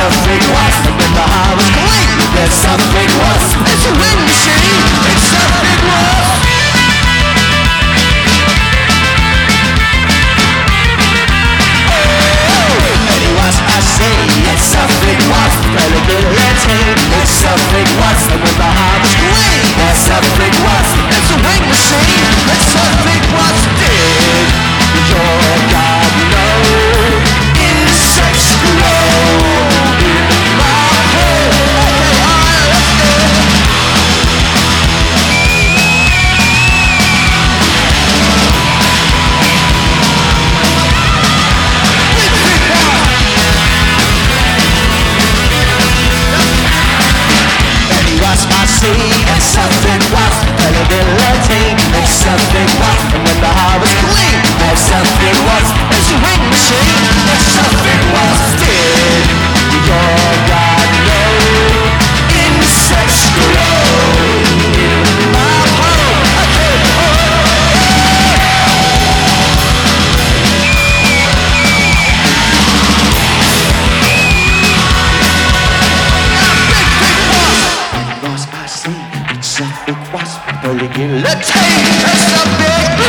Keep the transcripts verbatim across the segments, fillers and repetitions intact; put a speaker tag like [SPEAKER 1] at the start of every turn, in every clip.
[SPEAKER 1] something was, and when the heart was clean, there's something was. It's a wind machine. It's something was. I say it's something was, credibility. It's something was, and when the heart is clean, there's something was. It's a wing machine. It's something was. Did your God know insects grow in my hole? Okay, alright, let's go. I see it's something was, credibility. It's something was, and when the heart was clean, there's something was. It's a wing machine. It's something was. Did your God know insects grow in my home? Okay, something was pulling let's take something.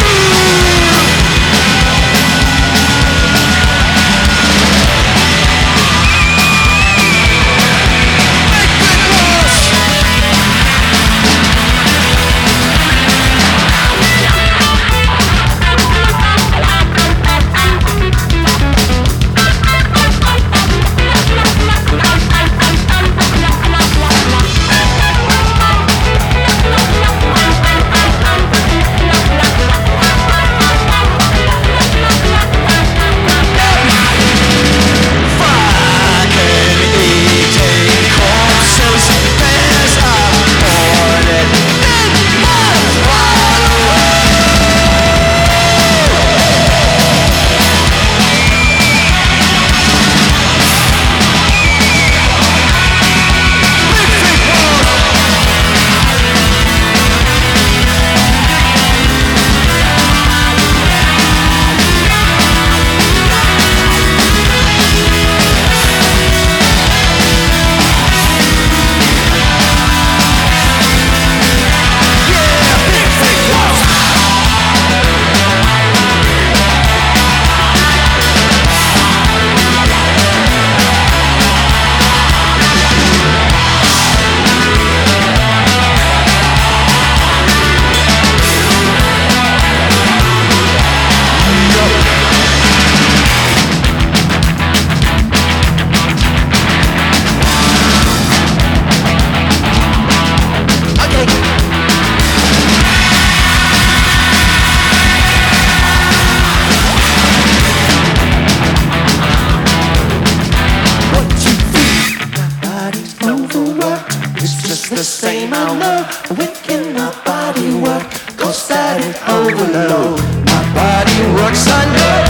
[SPEAKER 1] The same I love, waking my body work, cause that it overload. My body works, I know.